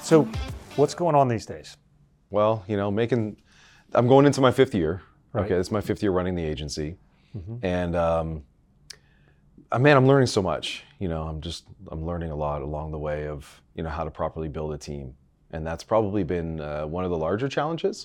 So what's going on these days? Well, I'm going into my 5th year. Right. Okay, it's my 5th year running the agency. And man, I'm learning so much. I'm learning a lot along the way of, how to properly build a team. And that's probably been one of the larger challenges.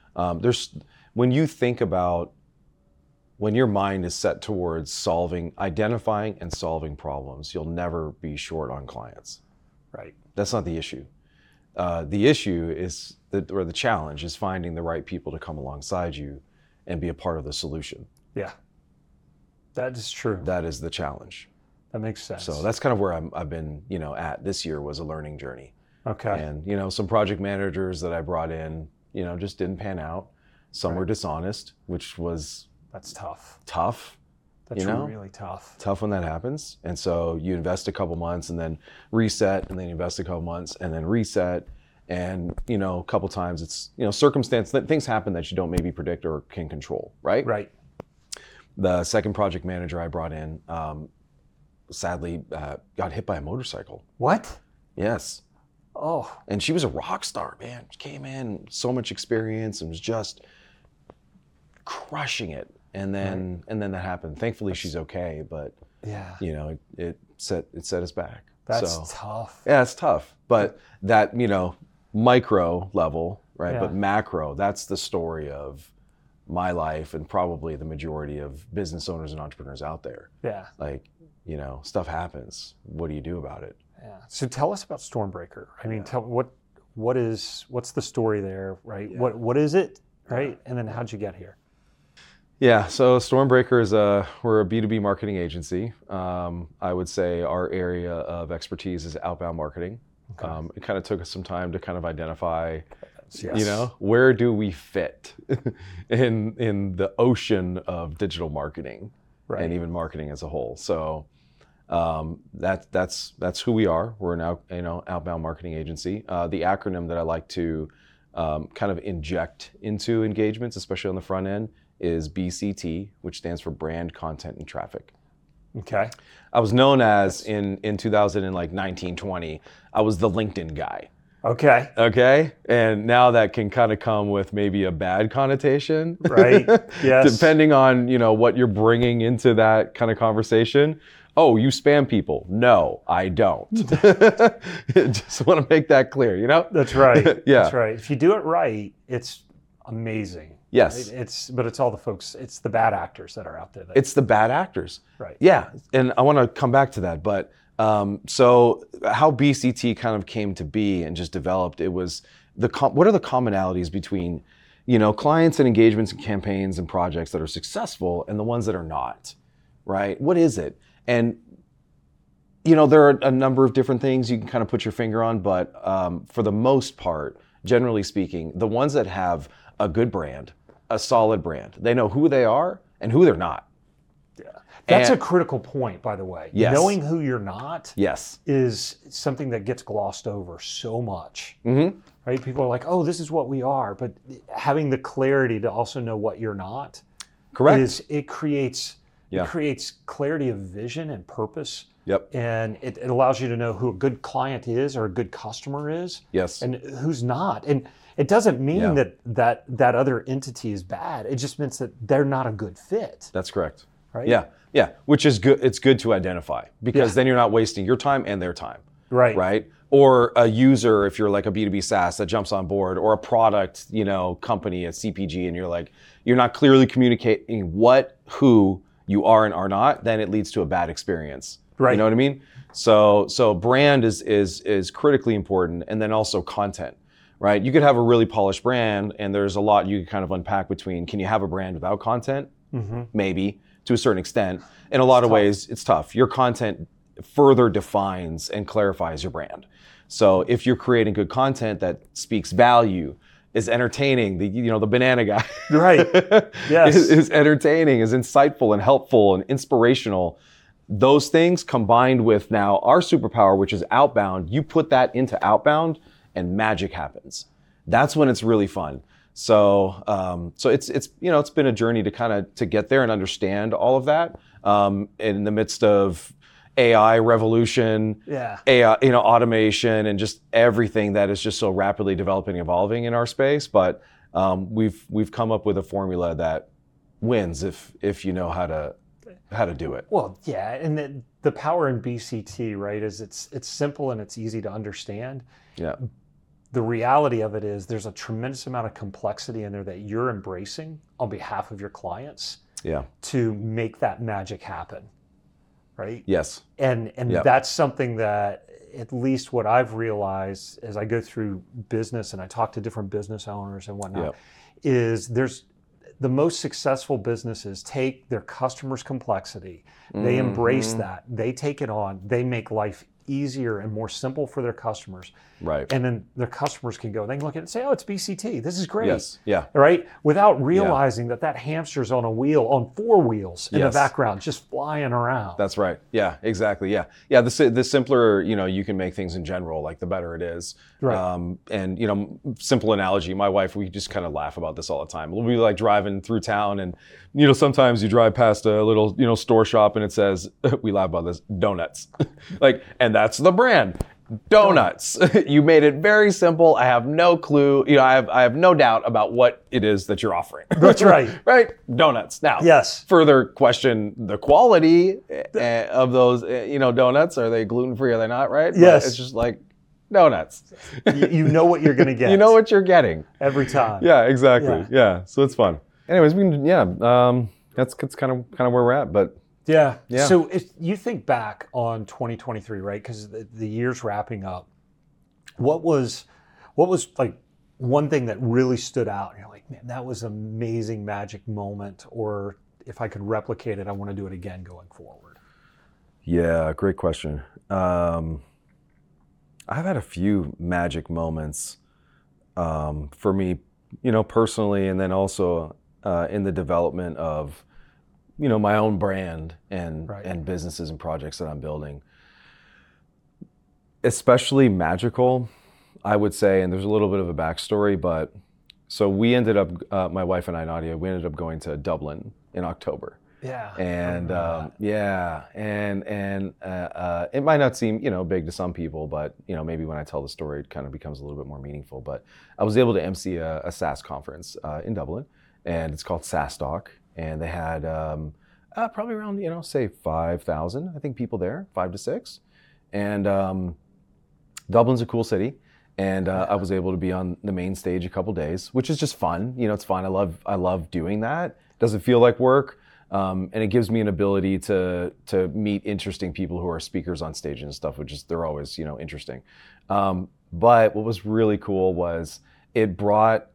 When you think about, when your mind is set towards identifying and solving problems, you'll never be short on clients. Right. That's not the issue. The issue is the challenge is finding the right people to come alongside you and be a part of the solution. Yeah, that is true. That is the challenge. That makes sense. So that's kind of where I've been, at this year was a learning journey. Okay. And, some project managers that I brought in, just didn't pan out. Some were dishonest, which was... That's tough. Tough. That's really tough. Tough when that happens. And so you invest a couple months and then reset, and then you invest a couple months and then reset. And, a couple times it's, things happen that you don't maybe predict or can control, right? Right. The second project manager I brought in, sadly, got hit by a motorcycle. What? Yes. Oh. And she was a rock star, man. She came in, so much experience, and was just crushing it. And then that happened. Thankfully, she's okay, but yeah, it set us back. That's tough. Yeah, it's tough. But that, micro level, right? Yeah. But macro, that's the story of my life and probably the majority of business owners and entrepreneurs out there. Yeah. Like, stuff happens. What do you do about it? Yeah. So tell us about Stormbreaker. I mean, what's the story there, right? Yeah. What is it, right? And then how'd you get here? Yeah, so Stormbreaker is we're a B2B marketing agency. I would say our area of expertise is outbound marketing. Okay. It kind of took us some time to kind of identify, where do we fit in the ocean of digital marketing, and even marketing as a whole. So that's who we are. We're an outbound marketing agency. The acronym that I like to kind of inject into engagements, especially on the front end, is BCT, which stands for Brand, Content, and Traffic. Okay. I was known as in 2019, 20, I was the LinkedIn guy. Okay. Okay. And now that can kind of come with maybe a bad connotation. Right. Yes. Depending on, what you're bringing into that kind of conversation. Oh, you spam people. No, I don't. Just want to make that clear, That's right. Yeah. That's right. If you do it right, it's amazing. Yes. But it's all the folks, it's the bad actors that are out there. It's the bad actors. Right. Yeah. And I want to come back to that. But so how BCT kind of came to be and just developed, it was what are the commonalities between, clients and engagements and campaigns and projects that are successful and the ones that are not, right? What is it? And, there are a number of different things you can kind of put your finger on, but for the most part, generally speaking, the ones that have a good brand, a solid brand, they know who they are and who they're not. Yeah. That's a critical point, by the way. Yes. Knowing who you're not yes. is something that gets glossed over so much. Mm-hmm. Right? People are like, oh, this is what we are. But having the clarity to also know what you're not, correct, it creates clarity of vision and purpose. Yep. And it allows you to know who a good client is or a good customer is. Yes. And who's not. And it doesn't mean that other entity is bad. It just means that they're not a good fit. That's correct. Right? Yeah. Yeah. Which is good. It's good to identify because then you're not wasting your time and their time. Right. Right. Or a user, if you're like a B2B SaaS that jumps on board, or a product, company, a CPG, and you're not clearly communicating who you are and are not, then it leads to a bad experience. Right. You know what I mean? So brand is critically important, and then also content, right? You could have a really polished brand, and there's a lot you can kind of unpack between, can you have a brand without content? Mm-hmm. Maybe, to a certain extent. In a lot of ways, it's tough. Your content further defines and clarifies your brand. So if you're creating good content that speaks value, is entertaining, the banana guy. Right, yes. is entertaining, is insightful and helpful and inspirational. Those things combined with now our superpower, which is outbound, you put that into outbound and magic happens. That's when it's really fun. So it's been a journey to get there and understand all of that in the midst of AI revolution, Yeah. AI, automation, and just everything that is just so rapidly developing and evolving in our space. But we've come up with a formula that wins if you know how to do it. Well, yeah, and the power in BCT, right, is it's simple and it's easy to understand. Yeah. The reality of it is there's a tremendous amount of complexity in there that you're embracing on behalf of your clients to make that magic happen, right? Yes. And that's something that, at least what I've realized as I go through business and I talk to different business owners and whatnot, is there's the most successful businesses take their customers' complexity, they embrace that, they take it on, they make life easier and more simple for their customers. Right. And then their customers can go, they can look at it and say, oh, it's BCT. This is great. Yes. Yeah. Right? Without realizing that hamster's on a wheel, on 4 wheels in the Yes. background, just flying around. That's right. Yeah, exactly. Yeah. Yeah. The simpler, you can make things in general, like the better it is. Right. And, simple analogy, my wife, we just kind of laugh about this all the time. We'll be like driving through town and, sometimes you drive past a little, store shop and it says, we laugh about this, donuts. And that's the brand. Donuts. You made it very simple. I have no clue. I have no doubt about what it is that you're offering. That's right. Right? Donuts. Now, yes. Further question the quality of those, donuts. Are they gluten-free? Are they not? Right? Yes. But it's just like donuts. You know what you're going to get. You know what you're getting every time. Yeah, exactly. Yeah. So it's fun. Anyways, that's kind of where we're at. But yeah. So if you think back on 2023, right? Because the year's wrapping up. What was like one thing that really stood out? And you're like, man, that was an amazing magic moment. Or if I could replicate it, I want to do it again going forward. Yeah, great question. I've had a few magic moments for me, personally, and then also in the development of my own brand and businesses and projects that I'm building. Especially magical, I would say, and there's a little bit of a backstory, but so we ended up, my wife and I, Nadia, we ended up going to Dublin in October. Yeah. And it might not seem, big to some people, but, maybe when I tell the story, it kind of becomes a little bit more meaningful. But I was able to MC a SaaS conference in Dublin, and it's called SaaStock. And they had probably around, say 5,000, I think, people there, 5 to 6. And Dublin's a cool city. And I was able to be on the main stage a couple days, which is just fun. It's fun. I love doing that. It doesn't feel like work. And it gives me an ability to meet interesting people who are speakers on stage and stuff, which is, they're always, interesting. But what was really cool was it brought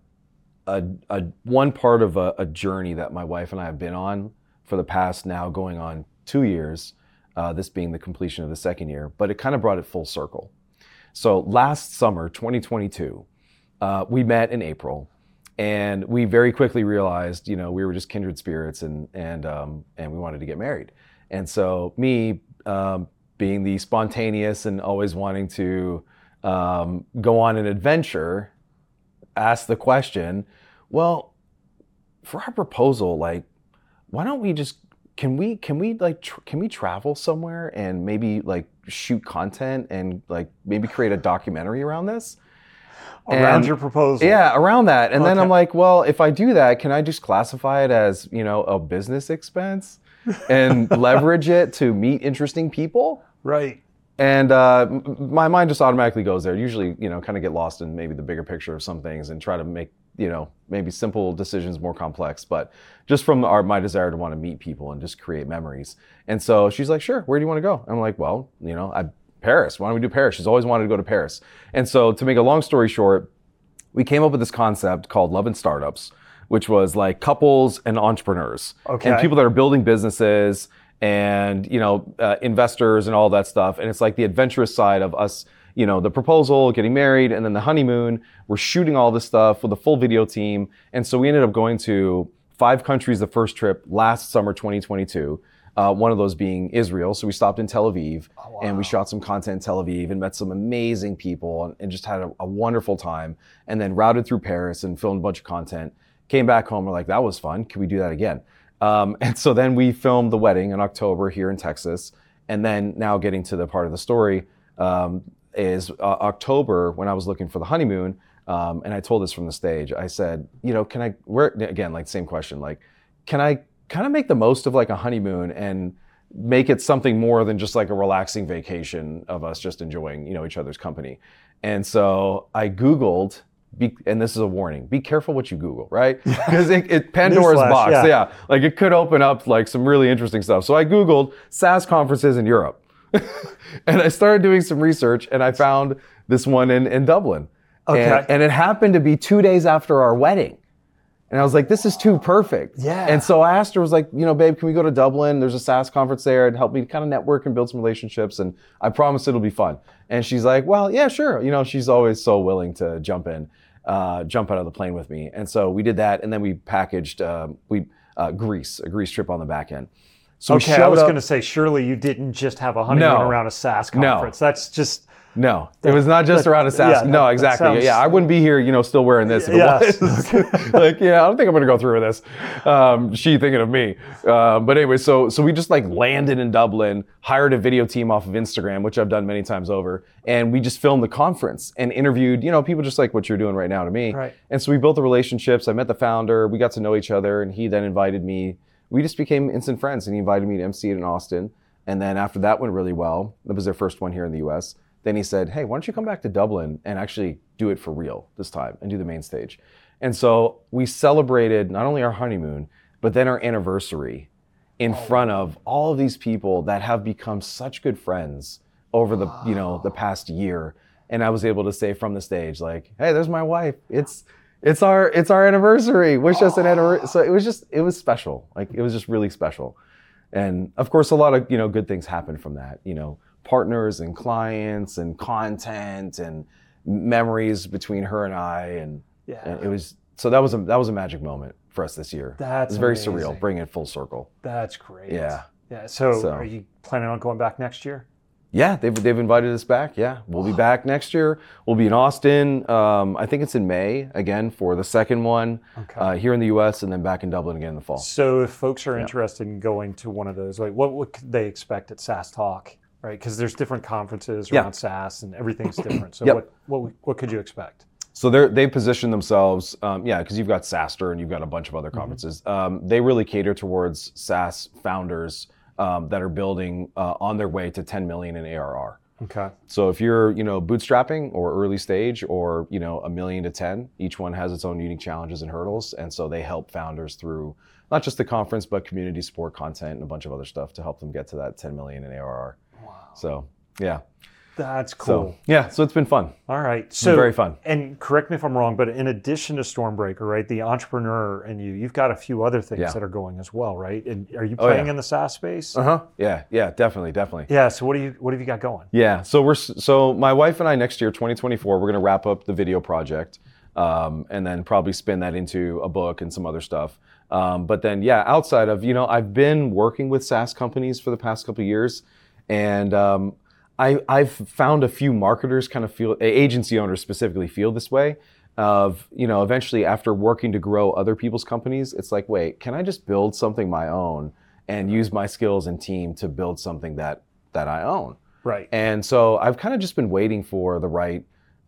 one part of a journey that my wife and I have been on for the past, now going on 2 years, this being the completion of the second year, but it kind of brought it full circle. So last summer, 2022, we met in April, and we very quickly realized, we were just kindred spirits, and we wanted to get married. And so me, being the spontaneous and always wanting to go on an adventure, asked the question, well, for our proposal, why don't we just, can we travel somewhere and maybe shoot content and maybe create a documentary around this? Around your proposal. Yeah, around that. And then I'm like, well, if I do that, can I just classify it as, a business expense and leverage it to meet interesting people? Right. And my mind just automatically goes there. Usually, kind of get lost in maybe the bigger picture of some things and try to make, maybe simple decisions more complex. But just from my desire to want to meet people and just create memories. And so she's like, sure, where do you want to go? And I'm like, well, Paris. Why don't we do Paris? She's always wanted to go to Paris. And so to make a long story short, we came up with this concept called Love and Startups, which was like couples and entrepreneurs. Okay. And people that are building businesses and, investors and all that stuff. And it's like the adventurous side of us, the proposal, getting married, and then the honeymoon. We're shooting all this stuff with a full video team. And so we ended up going to 5 countries the first trip last summer, 2022. One of those being Israel. So we stopped in Tel Aviv, and we shot some content in Tel Aviv and met some amazing people and just had a wonderful time. And then routed through Paris and filmed a bunch of content. Came back home, we're like, that was fun. Can we do that again? And so then we filmed the wedding in October here in Texas. And then now getting to the part of the story is October when I was looking for the honeymoon. And I told this from the stage. I said, again, like same question, like, can I kind of make the most of like a honeymoon and make it something more than just like a relaxing vacation of us just enjoying, each other's company. And so I Googled, and this is a warning, be careful what you Google, right? Because it Pandora's box, yeah. Like it could open up like some really interesting stuff. So I Googled SaaS conferences in Europe. And I started doing some research and I found this one in Dublin. Okay. And it happened to be 2 days after our wedding. And I was like, this is too perfect. Yeah. And so I asked her, was like, babe, can we go to Dublin? There's a SaaS conference there. It'd help me kind of network and build some relationships. And I promise it'll be fun. And she's like, well, yeah, sure. She's always so willing to jump out of the plane with me. And so we did that. And then we packaged Greece, a Greece trip on the back end. So I was going to say, surely you didn't just have a honeymoon around a SaaS conference. No. That's just... No, it was not just around a SaaS. No, exactly. Sounds... Yeah, I wouldn't be here, still wearing this if it was. Like, I don't think I'm going to go through with this. She thinking of me. But anyway, so we just like landed in Dublin, hired a video team off of Instagram, which I've done many times over. And we just filmed the conference and interviewed, people just like what you're doing right now to me. Right. And so we built the relationships. I met the founder. We got to know each other. And he then invited me. We just became instant friends. And he invited me to MC it in Austin. And then after that went really well, that was their first one here in the US. Then he said, hey, why don't you come back to Dublin and actually do it for real this time and do the main stage? And so we celebrated not only our honeymoon, but then our anniversary in front of all of these people that have become such good friends over the, the past year. And I was able to say from the stage, like, hey, there's my wife. It's our anniversary. Wish us an anniversary. So it was special. Like, it was just really special. And of course, a lot of, good things happened from that, partners and clients and content and memories between her and I. And it was, so that was a magic moment for us this year. That's very amazing. Surreal, bringing it full circle. That's great. Yeah. Yeah. So are you planning on going back next year? Yeah, they've invited us back. Yeah, we'll be back next year. We'll be in Austin. I think it's in May again for the second one here in the U.S. and then back in Dublin again in the fall. So if folks are interested in going to one of those, like what could they expect at SaaS Talk? Right, because there's different conferences around SaaS and everything's different. So what could you expect? So they position themselves, because you've got SaaStr and you've got a bunch of other conferences. They really cater towards SaaS founders that are building on their way to 10 million in ARR. Okay. So if you're, bootstrapping or early stage or, a million to 10, each one has its own unique challenges and hurdles. And so they help founders through not just the conference, but community support, content, and a bunch of other stuff to help them get to that 10 million in ARR. Wow. So, yeah. That's cool. So it's been fun. All right. So very fun. And correct me if I'm wrong, but in addition to Stormbreaker, right, the entrepreneur and you've got a few other things that are going as well, right? And are you playing in the SaaS space? Yeah, definitely. Yeah. So what have you got going? Yeah. So my wife and I next year, 2024, we're going to wrap up the video project, and then probably spin that into a book and some other stuff. But then, outside of, I've been working with SaaS companies for the past couple of years, and I've found a few marketers kind of feel, agency owners specifically feel this way of, eventually after working to grow other people's companies, it's like, wait, can I just build something my own and use my skills and team to build something that I own? Right. And so I've kind of just been waiting for the right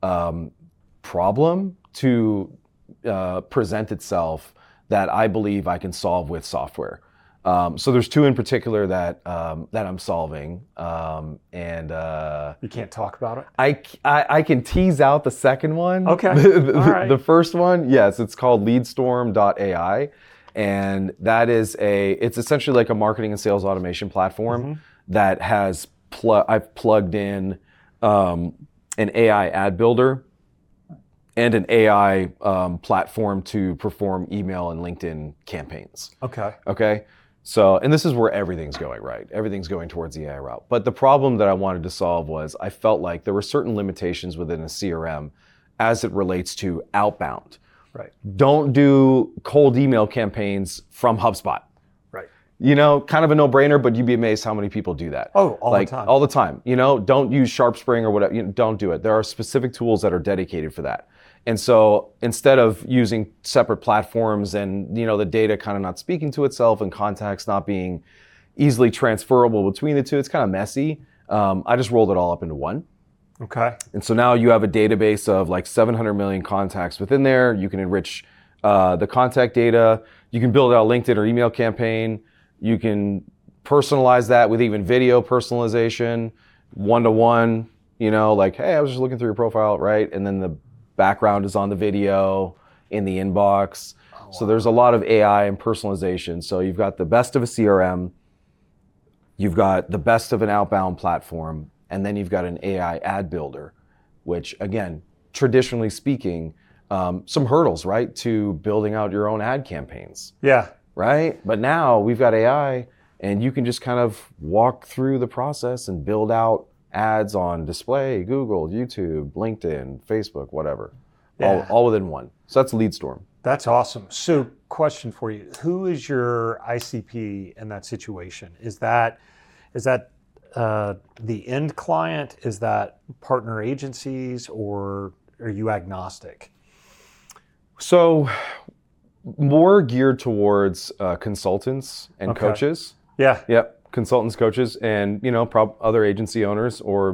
problem to present itself that I believe I can solve with software. So there's two in particular that I'm solving, and you can't talk about it. I can tease out the second one. Okay. All right. The first one, yes, it's called Leadstorm.ai, and that is it's essentially like a marketing and sales automation platform that has I've plugged in an AI ad builder and an AI platform to perform email and LinkedIn campaigns. Okay. So, and this is where everything's going, right? Everything's going towards the AI route. But the problem that I wanted to solve was I felt like there were certain limitations within a CRM as it relates to outbound. Right. Don't do cold email campaigns from HubSpot. Right. Kind of a no-brainer, but you'd be amazed how many people do that. Oh, all the time. All the time. Don't use SharpSpring or whatever. Don't do it. There are specific tools that are dedicated for that. And so instead of using separate platforms and, the data kind of not speaking to itself and context not being, easily transferable between the two. It's kind of messy. I just rolled it all up into one. Okay. And so now you have a database of like 700 million contacts within there. You can enrich the contact data. You can build out a LinkedIn or email campaign. You can personalize that with even video personalization, one-to-one, like, hey, I was just looking through your profile, right? And then the background is on the video in the inbox. Oh, wow. So there's a lot of AI and personalization. So you've got the best of a CRM, you've got the best of an outbound platform, and then you've got an AI ad builder, which again, traditionally speaking, some hurdles, right, to building out your own ad campaigns. Yeah. Right? But now we've got AI, and you can just kind of walk through the process and build out ads on display, Google, YouTube, LinkedIn, Facebook, whatever, all within one. So that's LeadStorm. That's awesome. So question for you, who is your ICP in that situation? Is that the end client? Is that partner agencies, or are you agnostic? So more geared towards consultants and coaches. Yeah. Yep. Consultants, coaches, and other agency owners, or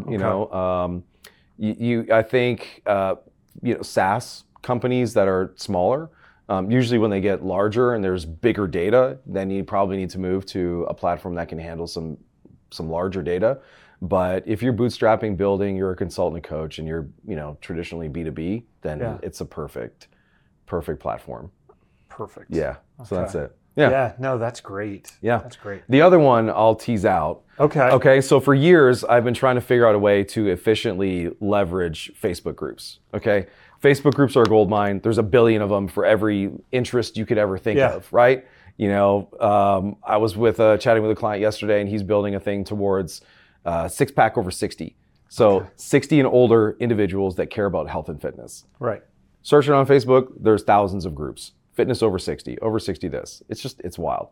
I think SaaS companies that are smaller. Usually, when they get larger and there's bigger data, then you probably need to move to a platform that can handle some larger data. But if you're bootstrapping, building, you're a consultant, coach, and you're traditionally B2B, then it's a perfect platform. Perfect. Yeah. Okay. So that's it. Yeah. No, that's great. Yeah. That's great. The other one I'll tease out. Okay. So for years, I've been trying to figure out a way to efficiently leverage Facebook groups. Okay. Facebook groups are a gold mine. There's 1 billion of them for every interest you could ever think of, right? I was chatting with a client yesterday, and he's building a thing towards six-pack over 60. So 60 and older individuals that care about health and fitness. Right. Search it on Facebook. There's thousands of groups. Fitness over 60 this. It's wild.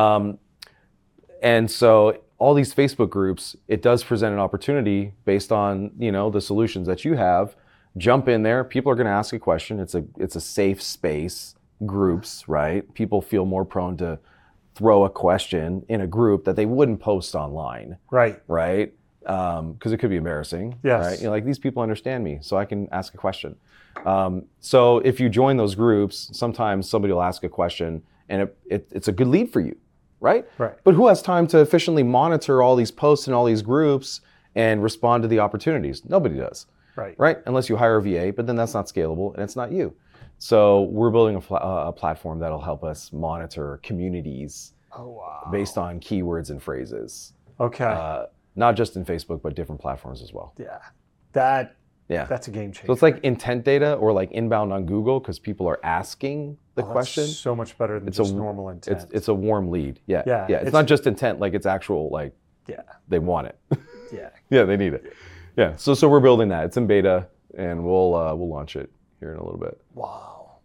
And so all these Facebook groups, it does present an opportunity based on, the solutions that you have. Jump in there. People are going to ask a question. It's a safe space. Groups, right? People feel more prone to throw a question in a group that they wouldn't post online. Right. Right? Because it could be embarrassing. Yes. Right? These people understand me, so I can ask a question. So if you join those groups, sometimes somebody will ask a question, and it's a good lead for you, right? Right. But who has time to efficiently monitor all these posts in all these groups and respond to the opportunities? Nobody does. Right. Right? Unless you hire a VA, but then that's not scalable, and it's not you. So we're building a platform that'll help us monitor communities based on keywords and phrases. Okay. Not just in Facebook, but different platforms as well. Yeah. That's a game changer. So it's like intent data or like inbound on Google, because people are asking the question. That's so much better than just normal intent. It's a warm lead. Yeah. Yeah. It's not just intent, like it's actual, like they want it. Yeah. Yeah, they need it. Yeah. So we're building that. It's in beta, and we'll launch it here in a little bit. Wow.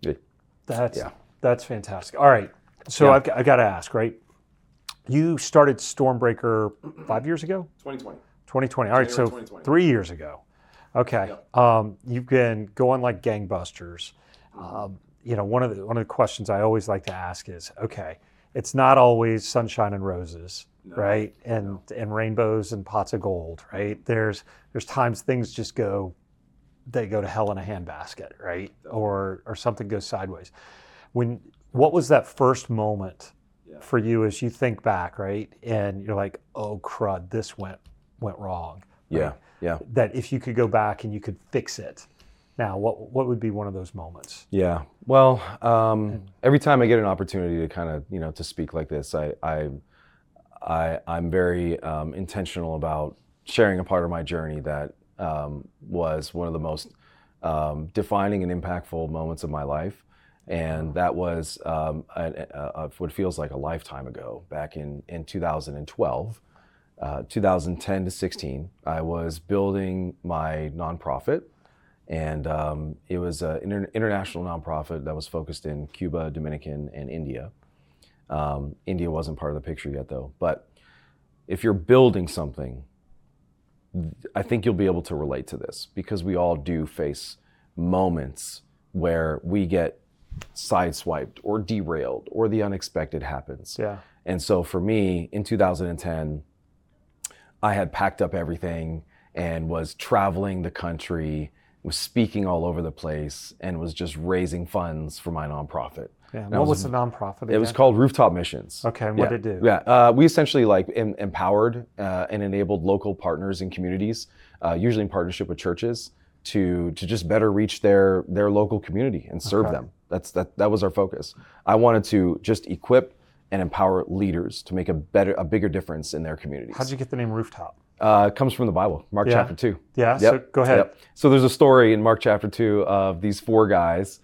Yeah. That's fantastic. All right. So I've got to ask, right? You started Stormbreaker 5 years ago? 2020. 2020. All right. So 3 years ago. Okay. Yep. You've been going like gangbusters. One of the questions I always like to ask is, okay, it's not always sunshine and roses, right? And rainbows and pots of gold, right? There's times things just go to hell in a handbasket, right? Or something goes sideways. What was that first moment for you as you think back, right? And you're like, oh crud, this went wrong. Right? Yeah. That if you could go back and you could fix it. Now, what would be one of those moments? Yeah. Well, every time I get an opportunity to kind of, to speak like this, I'm very intentional about sharing a part of my journey that was one of the most defining and impactful moments of my life. And that was what feels like a lifetime ago, back in 2012. 2010 to 16, I was building my nonprofit, and it was an international nonprofit that was focused in Cuba, Dominican, and India. India wasn't part of the picture yet, though. But if you're building something, I think you'll be able to relate to this, because we all do face moments where we get sideswiped or derailed, or the unexpected happens. Yeah. And so for me, in 2010, I had packed up everything and was traveling the country, was speaking all over the place, and was just raising funds for my nonprofit. Yeah. What was the nonprofit again? It was called Rooftop Missions. Okay, and what did it do? Yeah, we essentially like empowered and enabled local partners and communities, usually in partnership with churches, to just better reach their local community and serve them. That was our focus. I wanted to just equip and empower leaders to make a bigger difference in their communities. How'd you get the name Rooftop? It comes from the Bible, Mark chapter 2. Yeah, so go ahead. Yep. So there's a story in Mark chapter 2 of these 4 guys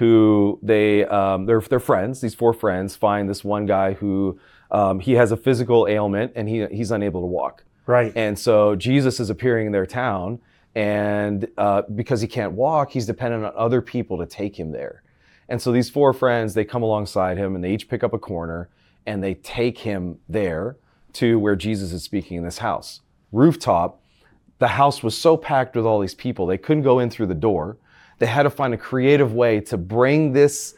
who they're friends. These 4 friends find this one guy who he has a physical ailment and he's unable to walk. Right. And so Jesus is appearing in their town, and because he can't walk, he's dependent on other people to take him there. And so these 4 friends, they come alongside him and they each pick up a corner and they take him there to where Jesus is speaking in this house. Rooftop, the house was so packed with all these people, they couldn't go in through the door. They had to find a creative way to bring this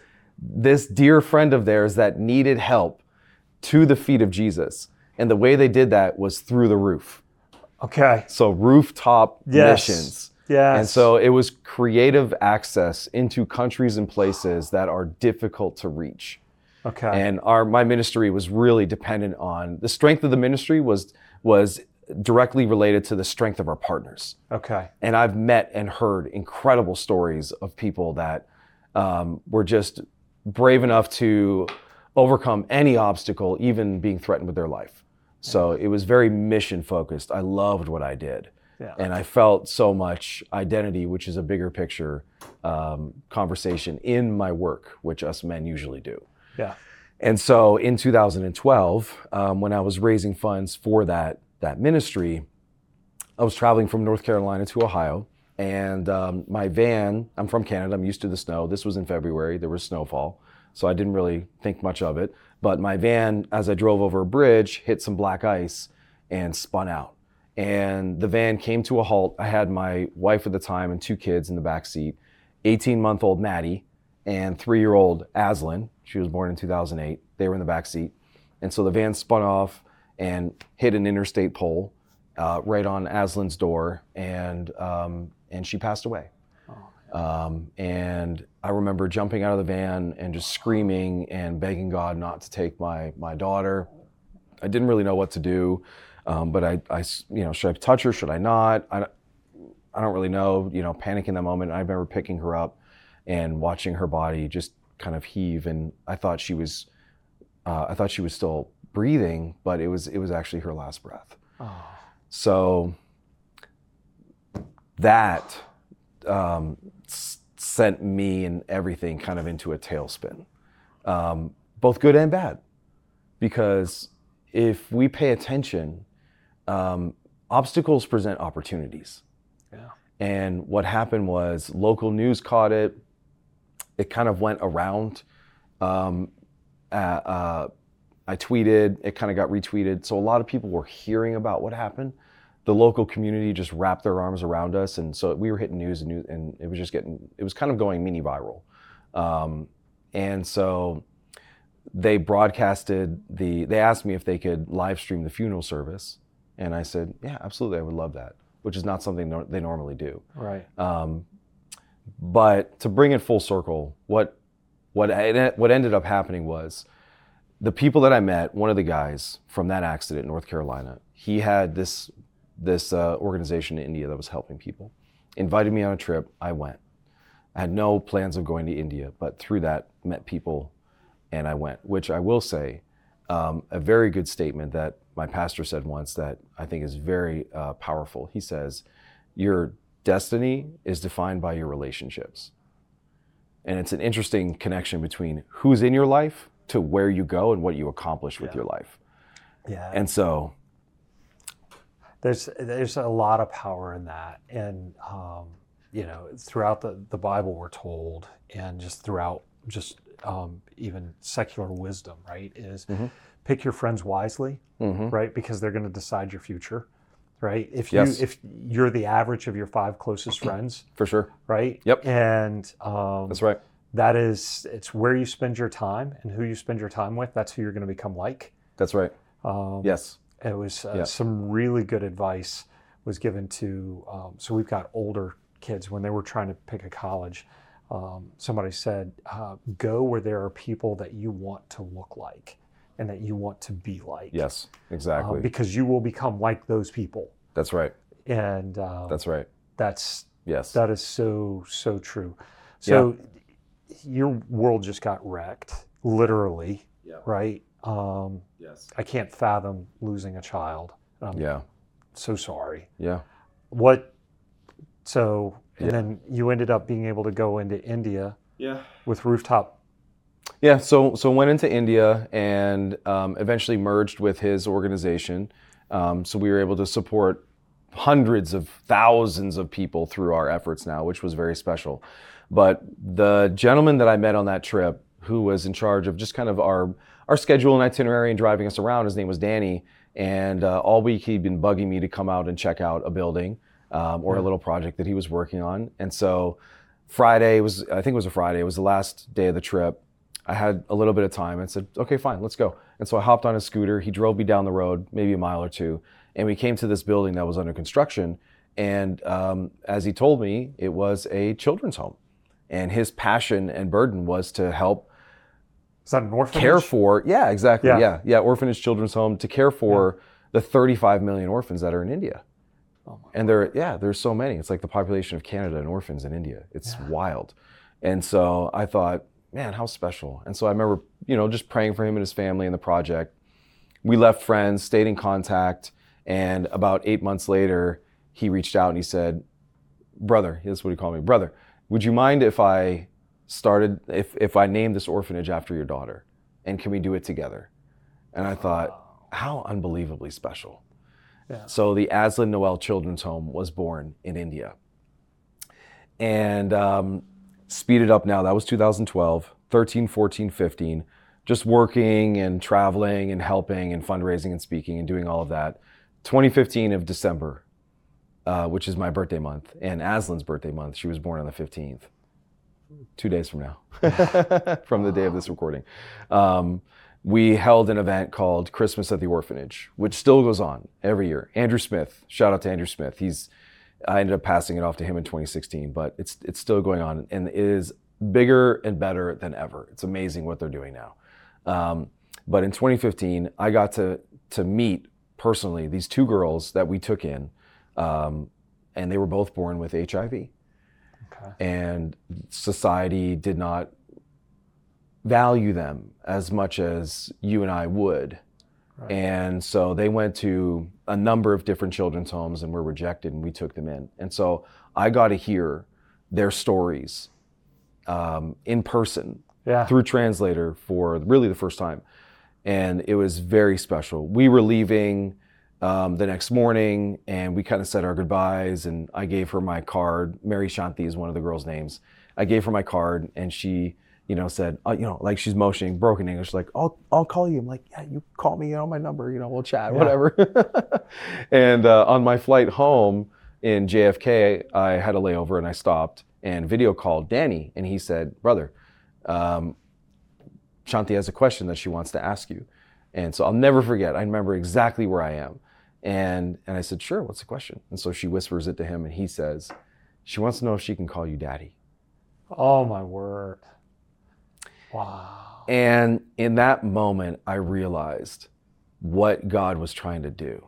dear friend of theirs that needed help to the feet of Jesus. And the way they did that was through the roof. Okay. So Rooftop Missions. Yes. And so it was creative access into countries and places that are difficult to reach. Okay. And my ministry was really dependent on the strength of the ministry was directly related to the strength of our partners. Okay. And I've met and heard incredible stories of people that were just brave enough to overcome any obstacle, even being threatened with their life. So it was very mission focused. I loved what I did. Yeah. And I felt so much identity, which is a bigger picture conversation in my work, which us men usually do. Yeah. And so in 2012, when I was raising funds for that ministry, I was traveling from North Carolina to Ohio, and my van, I'm from Canada, I'm used to the snow. This was in February, there was snowfall, so I didn't really think much of it. But my van, as I drove over a bridge, hit some black ice and spun out. And the van came to a halt. I had my wife at the time and 2 kids in the back seat, 18-month-old Maddie and 3-year-old Aslan. She was born in 2008. They were in the back seat. And so the van spun off and hit an interstate pole right on Aslan's door, and she passed away. And I remember jumping out of the van and just screaming and begging God not to take my daughter. I didn't really know what to do, but I should I touch her? Should I not? I don't really know. Panic in that moment. I remember picking her up and watching her body just kind of heave, and I thought she was still breathing, but it was actually her last breath. Oh. So that sent me and everything kind of into a tailspin, both good and bad, because if we pay attention, obstacles present opportunities. Yeah. And what happened was local news caught it. It kind of went around. I tweeted, it kind of got retweeted. So a lot of people were hearing about what happened. The local community just wrapped their arms around us. And so we were hitting news and it was kind of going mini viral. And so they broadcasted they asked me if they could live stream the funeral service. And I said, yeah, absolutely, I would love that, which is not something they normally do. Right. But to bring it full circle, what ended up happening was the people that I met, one of the guys from that accident in North Carolina, he had this organization in India that was helping people, invited me on a trip. I went. I had no plans of going to India, but through that, met people and I went, which I will say, a very good statement that my pastor said once that I think is very powerful. He says, your destiny is defined by your relationships. And it's an interesting connection between who's in your life to where you go and what you accomplish with your life. Yeah. And so there's a lot of power in that. And, throughout the Bible, we're told, and just throughout even secular wisdom, right, is pick your friends wisely, right, because they're going to decide your future, right? If you're the average of your 5 closest friends, for sure, right? Yep. And that's right. It's where you spend your time and who you spend your time with. That's who you're going to become like. That's right. Yes. It was some really good advice was given to, so we've got older kids when they were trying to pick a college. Somebody said, go where there are people that you want to look like and that you want to be like. Yes, exactly. Because you will become like those people. That's right. And that's right. That is so true. So your world just got wrecked, literally, right? Yes. I can't fathom losing a child. So sorry. Yeah. And then you ended up being able to go into India. Yeah. With Rooftop. Yeah. So went into India and eventually merged with his organization. So we were able to support hundreds of thousands of people through our efforts now, which was very special. But the gentleman that I met on that trip, who was in charge of just kind of our schedule and itinerary and driving us around, his name was Danny. And all week he'd been bugging me to come out and check out a building or a little project that he was working on. And so Friday was, I think it was a Friday, it was the last day of the trip. I had a little bit of time and said, okay, fine, let's go. And so I hopped on his scooter. He drove me down the road, maybe a mile or two. And we came to this building that was under construction. And as he told me, it was a children's home. And his passion and burden was to help Is that an orphanage? care for, exactly. Yeah. Orphanage children's home to care for the 35 million orphans that are in India. Oh my and there's so many. It's like the population of Canada and orphans in India. It's wild. And so I thought, man, how special. And so I remember, just praying for him and his family and the project. We left friends, stayed in contact. And about 8 months later, he reached out and he said, brother, that's what he called me, brother, would you mind if I named this orphanage after your daughter? And can we do it together? And I thought, how unbelievably special. Yeah. So the Aslan Noel Children's Home was born in India. And speed it up now, that was 2012, 13, 14, 15, just working and traveling and helping and fundraising and speaking and doing all of that. 2015 of December, which is my birthday month, and Aslan's birthday month. She was born on the 15th, 2 days from now, from the day of this recording. We held an event called Christmas at the Orphanage, which still goes on every year. Andrew Smith, shout out to Andrew Smith. I ended up passing it off to him in 2016, but it's still going on, and it is bigger and better than ever. It's amazing what they're doing now. But in 2015, I got to meet personally these two girls that we took in, and they were both born with HIV. Okay. And society did not value them as much as you and I would. Right. And so they went to a number of different children's homes and were rejected, and we took them in. And so I got to hear their stories in person through translator for really the first time. And it was very special. We were leaving the next morning, and we kind of said our goodbyes, and I gave her my card. Mary Shanti is one of the girls' names. I gave her my card, and she said, like she's motioning, broken English, like, I'll call you. I'm like, yeah, you call me, my number, we'll chat, whatever. And on my flight home in JFK, I had a layover and I stopped and video called Danny, and he said, brother, Shanti has a question that she wants to ask you. And so I'll never forget, I remember exactly where I am. And I said, sure, what's the question? And so she whispers it to him, and he says, she wants to know if she can call you daddy. Oh my word. Wow. And in that moment, I realized what God was trying to do.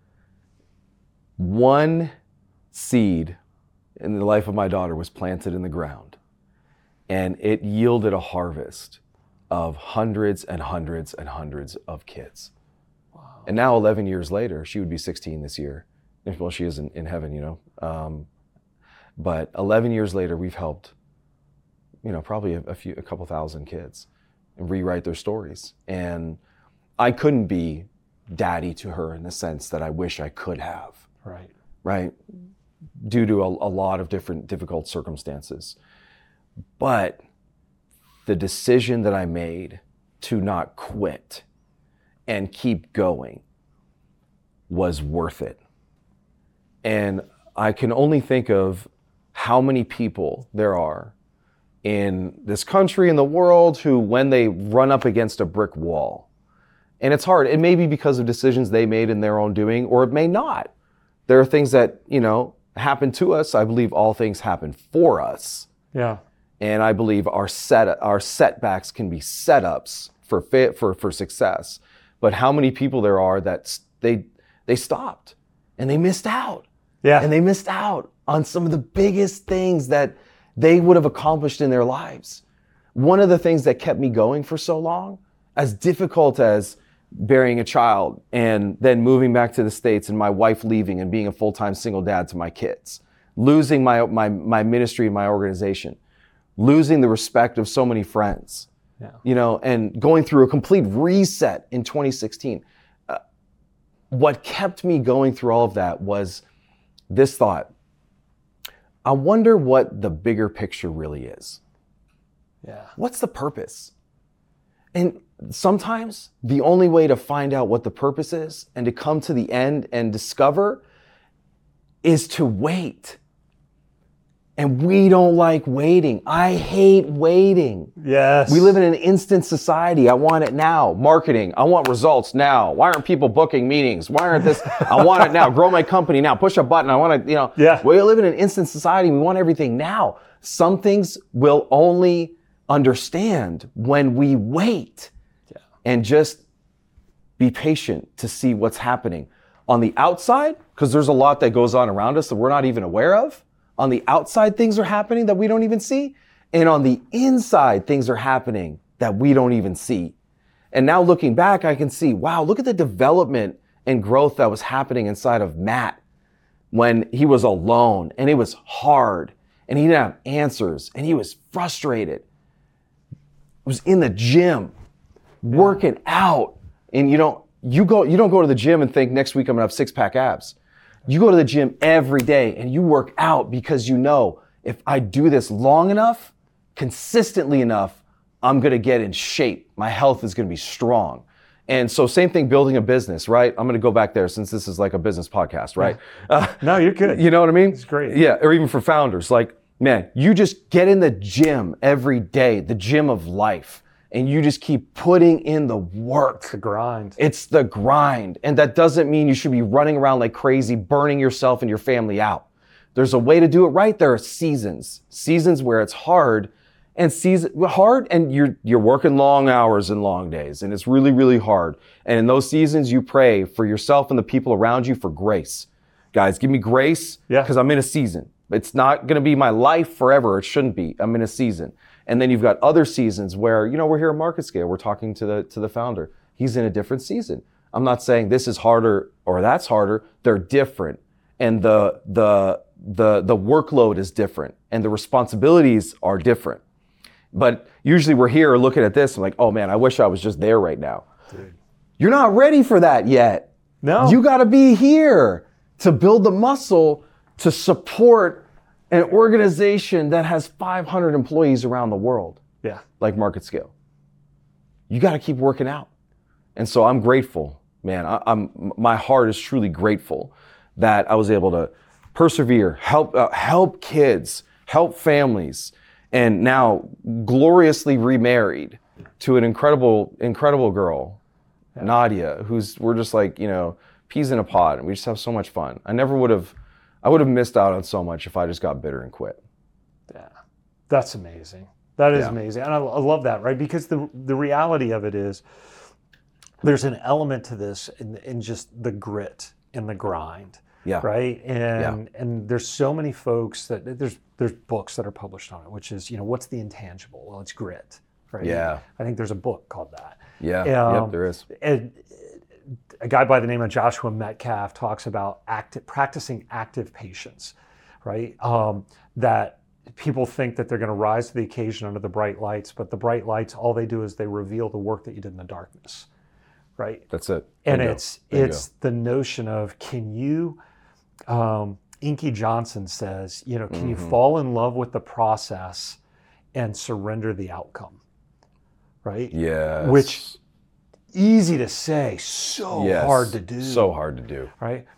One seed in the life of my daughter was planted in the ground, and it yielded a harvest of hundreds and hundreds and hundreds of kids. Wow. And now 11 years later, she would be 16 this year. Well, she is in heaven, but 11 years later, we've helped, probably a couple thousand kids and rewrite their stories. And I couldn't be daddy to her in the sense that I wish I could have. Right? Due to a lot of different difficult circumstances. But the decision that I made to not quit and keep going was worth it. And I can only think of how many people there are in this country and the world who, when they run up against a brick wall And it's hard. It may be because of decisions they made in their own doing, or it may not. There are things that, happen to us. I believe all things happen for us. Yeah. And I believe our setbacks can be setups for success. But how many people there are that they stopped and they missed out. Yeah. And they missed out on some of the biggest things that they would have accomplished in their lives. One of the things that kept me going for so long, as difficult as bearing a child and then moving back to the States and my wife leaving and being a full-time single dad to my kids, losing my ministry and my organization, losing the respect of so many friends, and going through a complete reset in 2016. What kept me going through all of that was this thought: I wonder what the bigger picture really is. Yeah. What's the purpose? And sometimes the only way to find out what the purpose is and to come to the end and discover is to wait. And we don't like waiting. I hate waiting. Yes. We live in an instant society. I want it now. Marketing. I want results now. Why aren't people booking meetings? Why aren't this? I want it now. Grow my company now. Push a button. I want to, Yeah. We live in an instant society. We want everything now. Some things will only understand when we wait and just be patient to see what's happening on the outside, because there's a lot that goes on around us that we're not even aware of. On the outside, things are happening that we don't even see. And on the inside, things are happening that we don't even see. And now looking back, I can see, wow, look at the development and growth that was happening inside of Matt when he was alone and it was hard and he didn't have answers and he was frustrated. Was in the gym, working out. And you don't go to the gym and think next week I'm gonna have 6-pack abs. You go to the gym every day and you work out because you know if I do this long enough, consistently enough, I'm gonna get in shape. My health is gonna be strong. And so same thing building a business, right? I'm gonna go back there since this is like a business podcast, right? No, you're good. You know what I mean? It's great. Yeah, or even for founders, like, man, you just get in the gym every day, the gym of life, and you just keep putting in the work. It's the grind. It's the grind. And that doesn't mean you should be running around like crazy, burning yourself and your family out. There's a way to do it right. There are seasons where it's hard and you're working long hours and long days and it's really, really hard. And in those seasons, you pray for yourself and the people around you for grace. Guys, give me grace because I'm in a season. It's not going to be my life forever. It shouldn't be. I'm in a season. And then you've got other seasons where, we're here at Market Scale. We're talking to the founder. He's in a different season. I'm not saying this is harder or that's harder. They're different. And the workload is different and the responsibilities are different. But usually we're here looking at this and like, oh man, I wish I was just there right now. Dude. You're not ready for that yet. No. You got to be here to build the muscle to support an organization that has 500 employees around the world. Yeah. Like Market Scale. You got to keep working out. And so I'm grateful, man. My heart is truly grateful that I was able to persevere, help kids, help families, and now gloriously remarried to an incredible girl, Nadia, we're just like, peas in a pod, and we just have so much fun. I would have missed out on so much if I just got bitter and quit. Yeah, that's amazing. That is amazing. And I love that, right? Because the reality of it is there's an element to this in just the grit and the grind. Yeah. Right. And there's so many folks that there's books that are published on it, which is, what's the intangible? Well, it's grit. Right. Yeah. I think there's a book called that. Yeah. Yep, there is. And a guy by the name of Joshua Metcalf talks about practicing active patience, right? That people think that they're going to rise to the occasion under the bright lights, but the bright lights, all they do is they reveal the work that you did in the darkness, right? That's it. And it's the notion of, can you, Inky Johnson says, can you fall in love with the process and surrender the outcome, right? Yeah. Which, easy to say, hard to do. So hard to do. Right?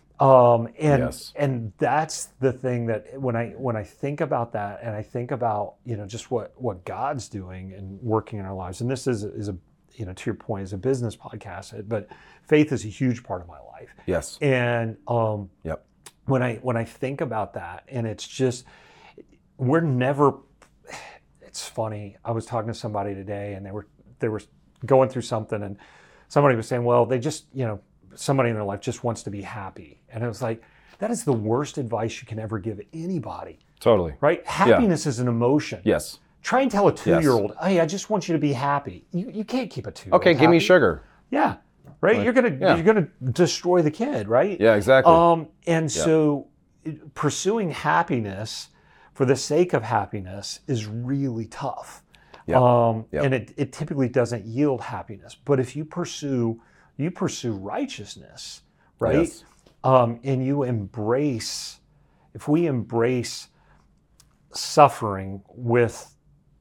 And that's the thing that when I think about that, and I think about just what God's doing and working in our lives, and this is to your point, is a business podcast, but faith is a huge part of my life. Yes. And Yep. when I think about that, and it's just, we're never, it's funny. I was talking to somebody today, and they were going through something, and somebody was saying, well, they just, somebody in their life just wants to be happy. And it was like, that is the worst advice you can ever give anybody. Totally. Right? Happiness is an emotion. Yes. Try and tell a 2-year-old, hey, I just want you to be happy. You can't keep a 2-year-old Okay, give me sugar. Yeah. Right? You're gonna destroy the kid, right? Yeah, exactly. So pursuing happiness for the sake of happiness is really tough. Yep. And it typically doesn't yield happiness. But if you pursue righteousness, right? Yes. And if we embrace suffering with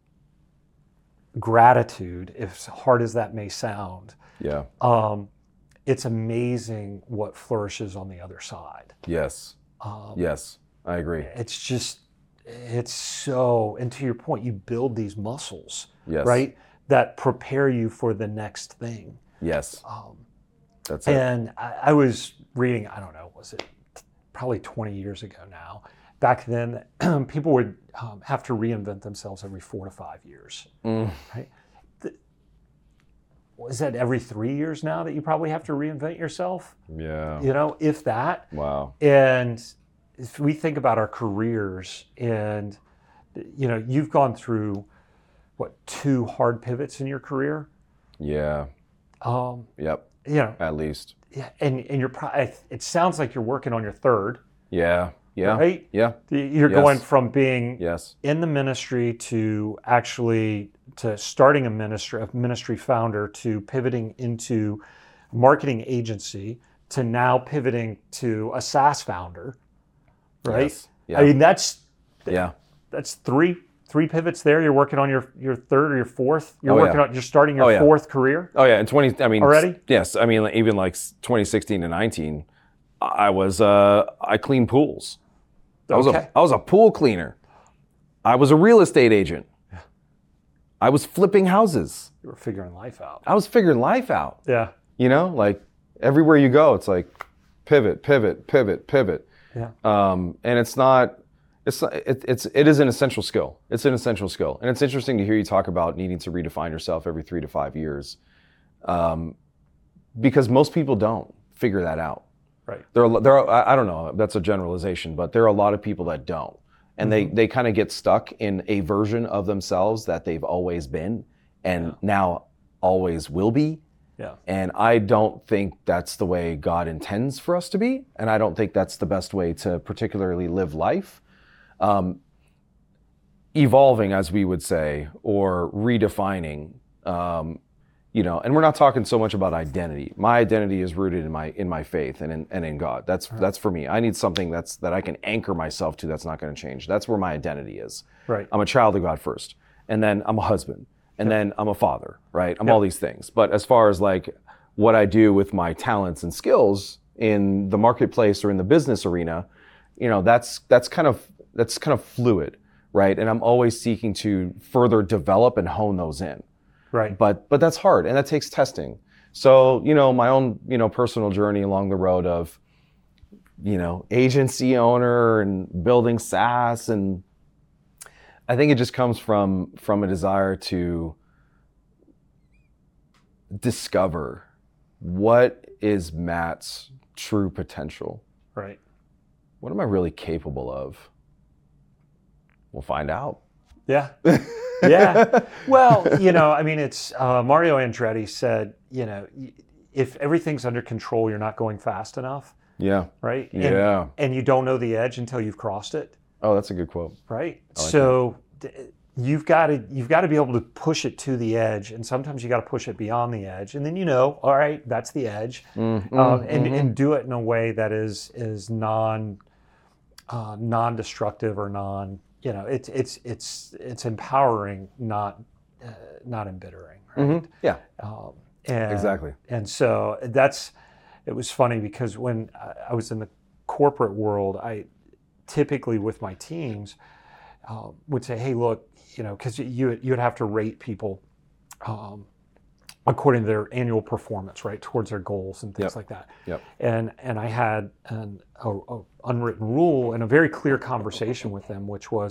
gratitude, as hard as that may sound, Yeah. it's amazing what flourishes on the other side. Yes. Yes, I agree. It's so, and to your point, you build these muscles, Yes. right, that prepare you for the next thing. Yes. That's it. And I was reading, I don't know, was it probably 20 years ago now? Back then, people would have to reinvent themselves every 4 to 5 years. Right? Is that every 3 years now that you probably have to reinvent yourself? Yeah. If that. Wow. And if we think about our careers, and you've gone through 2 hard pivots in your career. Yeah. Yep. At least. Yeah, and it sounds like you're working on your 3rd. Yeah. Yeah. Right? Yeah. You're going from being Yes. in the ministry to starting a ministry founder, to pivoting into marketing agency, to now pivoting to a SaaS founder, right? Yes. Yeah. I mean, that's 3 pivots there. You're working on your 3rd or your 4th. You're starting your 4th career. Oh yeah, in already? Yes, I mean even like 2016 to 19, I cleaned pools. I was a pool cleaner. I was a real estate agent. I was flipping houses. You were figuring life out. I was figuring life out. Yeah. Like everywhere you go, it's like pivot, pivot, pivot, pivot. Yeah. And it is an essential skill. It's an essential skill. And it's interesting to hear you talk about needing to redefine yourself every 3 to 5 years. Because most people don't figure that out. Right. There are, I don't know, that's a generalization, but there are a lot of people that don't. And they kind of get stuck in a version of themselves that they've always been and now always will be. Yeah. And I don't think that's the way God intends for us to be. And I don't think that's the best way to particularly live life. Evolving, as we would say, or redefining, and we're not talking so much about identity. My identity is rooted in my faith and in God. That's for me. I need something that I can anchor myself to. That's not going to change. That's where my identity is. Right. I'm a child of God first, and then I'm a husband, and then I'm a father. Right. I'm all these things. But as far as like what I do with my talents and skills in the marketplace or in the business arena, that's kind of fluid, right? And I'm always seeking to further develop and hone those in. Right. But that's hard, and that takes testing. So, my own, personal journey along the road of, agency owner and building SaaS, and I think it just comes from a desire to discover what is Matt's true potential. Right. What am I really capable of? We'll find out. Yeah. Yeah. Well, it's Mario Andretti said, if everything's under control, you're not going fast enough. Yeah. Right. Yeah. And you don't know the edge until you've crossed it. Oh, that's a good quote. Right. So you've got to be able to push it to the edge, and sometimes you got to push it beyond the edge, and then all right, that's the edge, and do it in a way that is non-destructive or non. It's empowering, not embittering. Right? Yeah. Exactly. And so it was funny because when I was in the corporate world, I typically with my teams would say, hey, look, because you'd have to rate people according to their annual performance, right, towards their goals and things Yep. like that. Yep. And I had a unwritten rule and a very clear conversation with them, which was,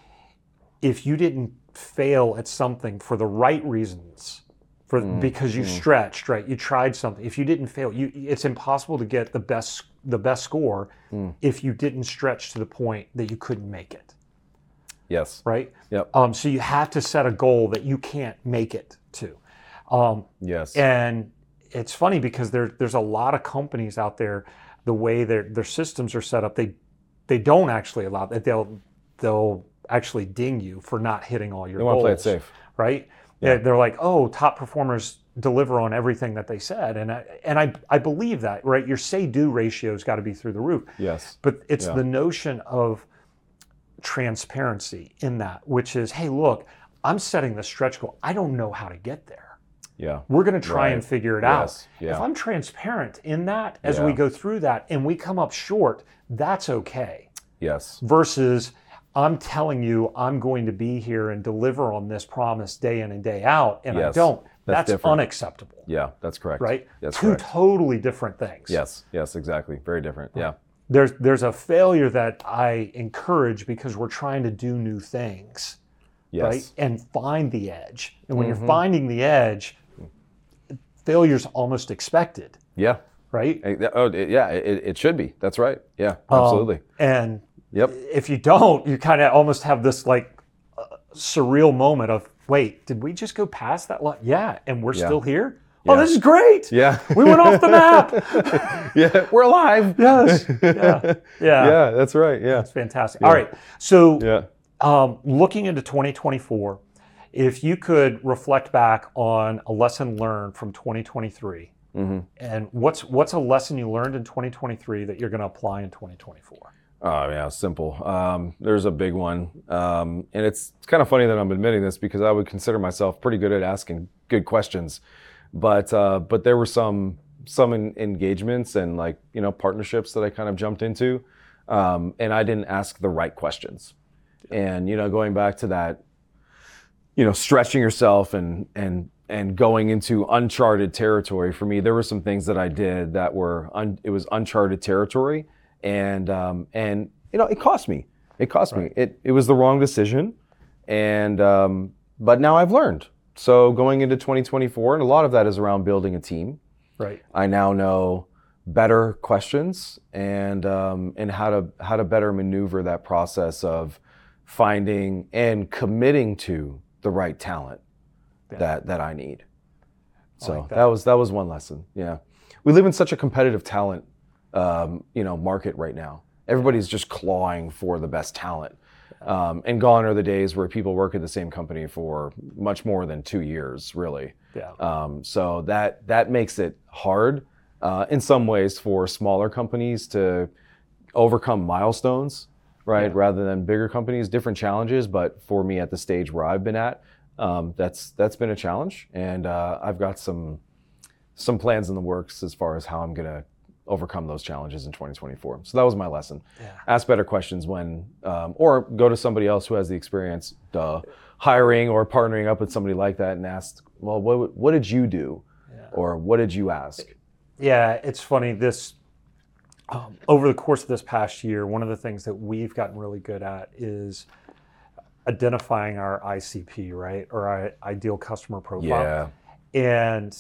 if you didn't fail at something for the right reasons, because you stretched, right, you tried something. If you didn't fail, it's impossible to get the best score if you didn't stretch to the point that you couldn't make it. Yes. Right. Yep. So you have to set a goal that you can't make it to. Yes. And it's funny because there's a lot of companies out there, the way their systems are set up, they don't actually allow that. They'll actually ding you for not hitting all your goals. They want to play it safe. Right? Yeah. They're like, oh, top performers deliver on everything that they said. And I believe that, right? Your say-do ratio's got to be through the roof. Yes. But it's the notion of transparency in that, which is, hey, look, I'm setting the stretch goal. I don't know how to get there. Yeah. We're going to try and figure it out. Yeah. If I'm transparent in that as we go through that and we come up short, that's okay. Yes. Versus I'm telling you I'm going to be here and deliver on this promise day in and day out, and I don't. That's unacceptable. Yeah, that's correct. Right? That's Two correct. totally different things. Yes, exactly. Very different. Yeah. There's a failure that I encourage because we're trying to do new things. Yes. Right? And find the edge. And when you're finding the edge, failure's almost expected. Yeah. Right? It should be. That's right. Yeah, absolutely. And if you don't, you kind of almost have this like surreal moment of, wait, did we just go past that line? Yeah, and we're still here? Yeah. Oh, this is great. Yeah. We went off the map. Yeah, we're alive. Yes. Yeah. Yeah, that's right. Yeah. That's fantastic. All right. So Yeah. Looking into 2024, if you could reflect back on a lesson learned from 2023, and what's a lesson you learned in 2023 that you're going to apply in 2024? Oh yeah, simple. There's a big one, and it's kind of funny that I'm admitting this because I would consider myself pretty good at asking good questions, but there were some engagements and partnerships that I kind of jumped into, and I didn't ask the right questions, and going back to that, stretching yourself and going into uncharted territory. For me, there were some things that I did that were it was uncharted territory. And it cost me. It cost me. It was the wrong decision, and but now I've learned. So going into 2024, and a lot of that is around building a team. Right. I now know better questions and how to better maneuver that process of finding and committing to the right talent that I need. So that was one lesson. Yeah, we live in such a competitive talent market right now. Everybody's just clawing for the best talent. And gone are the days where people work at the same company for much more than 2 years, really. Yeah. So that makes it hard in some ways for smaller companies to overcome milestones, right? Yeah. Rather than bigger companies, different challenges. But for me at the stage where I've been at, that's been a challenge. And I've got some plans in the works as far as how I'm going to overcome those challenges in 2024. So that was my lesson. Yeah. Ask better questions when, or go to somebody else who has the experience hiring or partnering up with somebody like that and ask, well, what did you do? Yeah. Or what did you ask? Yeah, it's funny. This over the course of this past year, one of the things that we've gotten really good at is identifying our ICP, right? Or our ideal customer profile. Yeah. And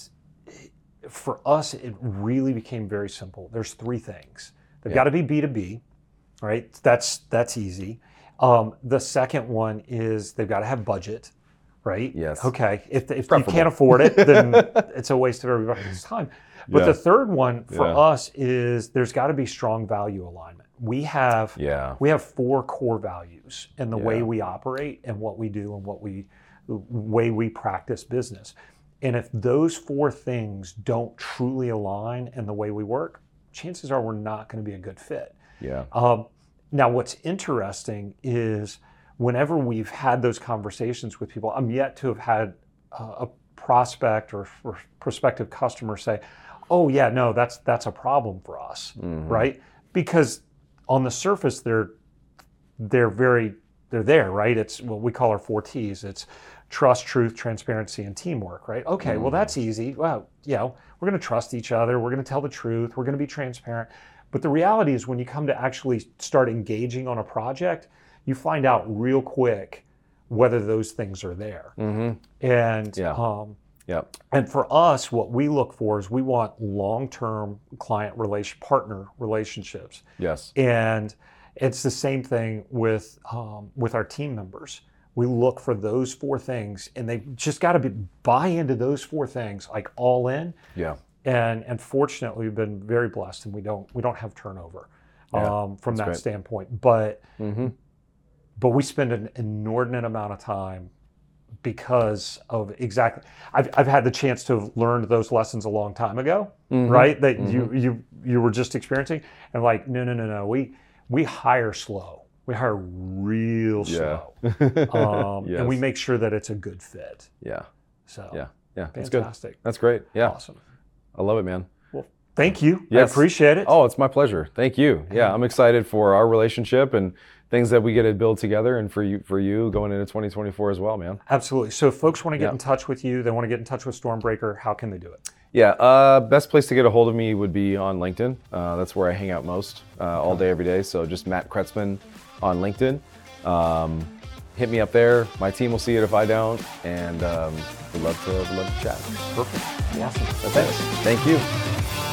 for us, it really became very simple. There's 3 things. They've got to be B2B, right? That's easy. The second one is they've got to have budget, right? Yes. Okay. If you can't afford it, then it's a waste of everybody's time. But the third one for us is there's got to be strong value alignment. We have 4 core values in the way we operate and what we do and the way we practice business. And if those 4 things don't truly align in the way we work, chances are we're not going to be a good fit. Yeah. Now, what's interesting is whenever we've had those conversations with people, I'm yet to have had a prospect or prospective customer say, "Oh yeah, no, that's a problem for us," right? Because on the surface, they're there, right? It's what we call our 4 T's. It's trust, truth, transparency, and teamwork, right? Okay, well, that's easy. Well, we're going to trust each other. We're going to tell the truth. We're going to be transparent. But the reality is when you come to actually start engaging on a project, you find out real quick whether those things are there. And and for us, what we look for is we want long-term partner relationships. Yes. And it's the same thing with our team members. We look for those 4 things, and they just got to buy into those 4 things, like all in. Yeah. And fortunately, we've been very blessed, and we don't have turnover from that standpoint. But we spend an inordinate amount of time because of exactly. I've had the chance to have learned those lessons a long time ago, right? That you were just experiencing, and like no. We hire slow. We hire real slow, and we make sure that it's a good fit. Yeah. So yeah, that's fantastic. Good. That's great. Yeah. Awesome. I love it, man. Well, thank you. Yes. I appreciate it. Oh, it's my pleasure. Thank you. Yeah, I'm excited for our relationship and things that we get to build together, and for you going into 2024 as well, man. Absolutely. So if folks want to get in touch with you, they want to get in touch with Stormbreaker, how can they do it? Yeah, best place to get a hold of me would be on LinkedIn. That's where I hang out most, all day, every day. So just Matt Kretzmann on LinkedIn. Hit me up there. My team will see it if I don't, and we'd love to chat. Perfect. Awesome. Thanks. Thank you.